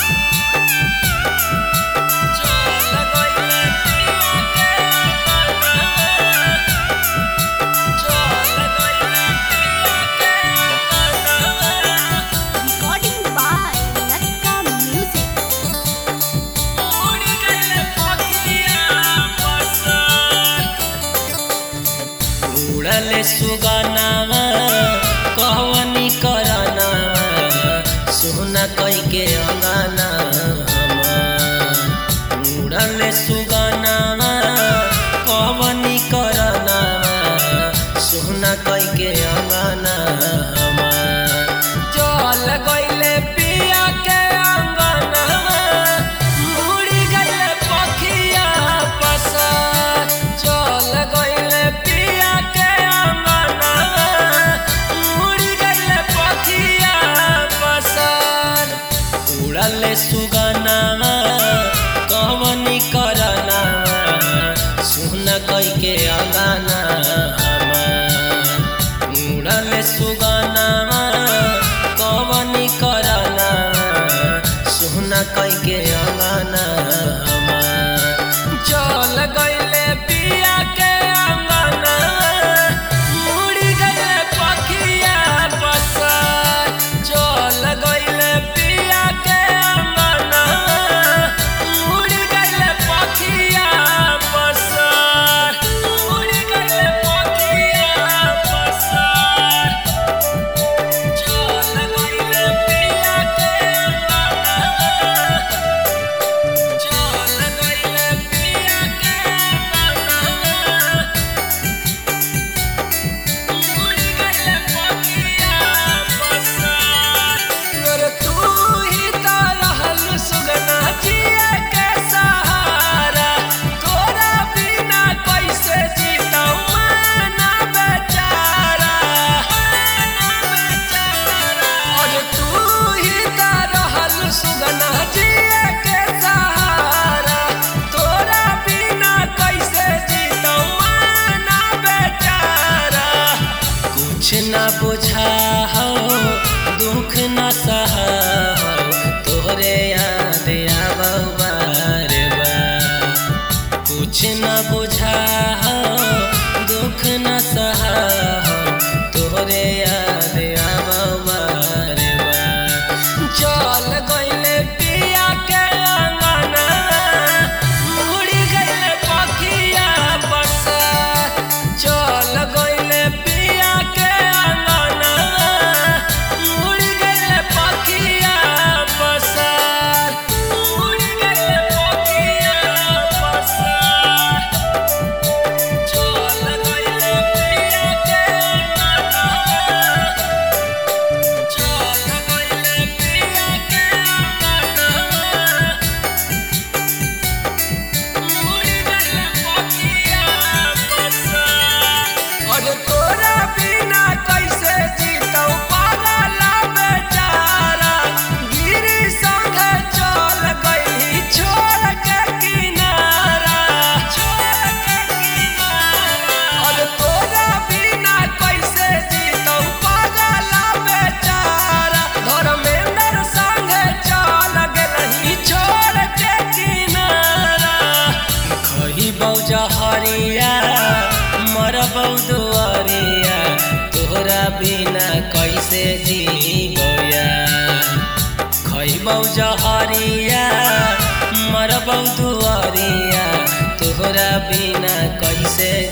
उड़ले सुगनावा कहवनी करनावा सोना कई के अंगना उड़ले सुगनावा कहवनी करनावा सोना कई के अंगना चल गइले पिया के अंगना उड़ी गइले पखिया पसर चल गइले पिया के अंगना उड़ी गइले पखिया पसर उड़ले सुगनावा कहवनी करनावा सोना कई के अंगना उड़ले सुगनावा कहवनी करनावा सोना कई के अंगना चल गइले पिया के अंगना उड़ी गइले पखिया पसर चल गइले पिया के अंगना उड़ी गइले पखिया पसर उड़ी गइले पखिया पसर चल गइले पिया के अंगना चल गइले पिया के अंगना उड़ी गइले पखिया पसर अरे तू ही तो रहल सुगना जिए के सहारा तोरा बिना कैसे जीतौ माना बेचारा अरे तू ही तो रहल सुगना जिए के सहारा तोरा बिना कैसे जीतौ माना बेचारा कुछ ना बुझा हो दुख न सहा हो तोरे याद आवौ बार बार कुछ न बुझा हो दुख न सहा हो तोरे याद आवौ बार बार चल गइले पिया के अंगना उड़ी गइले पखिया पसर चल गइले पिया के अंगना उड़ी गइले पखिया पसर उड़ी गइले पखिया पसर चल गइले पिया के अंगना चल गइले पिया के अंगना उड़ी गइले पखिया पसर अरे तोरा बिना कैसे जीतौ पागल बेचारा गिरी संग चल गइली छोड़ के किनारा अरे तोरा बिना कैसे जीतौ पागल बेचारा धर्मेंद्र संग चल गेलही छोड़ के किनारा खइबौ जहरिया मरबौ दुआरिया तोहरा बिना कैसे जीबौ यार खइबौ जहरिया मरबौ दुआरिया तोहरा बिना कैसे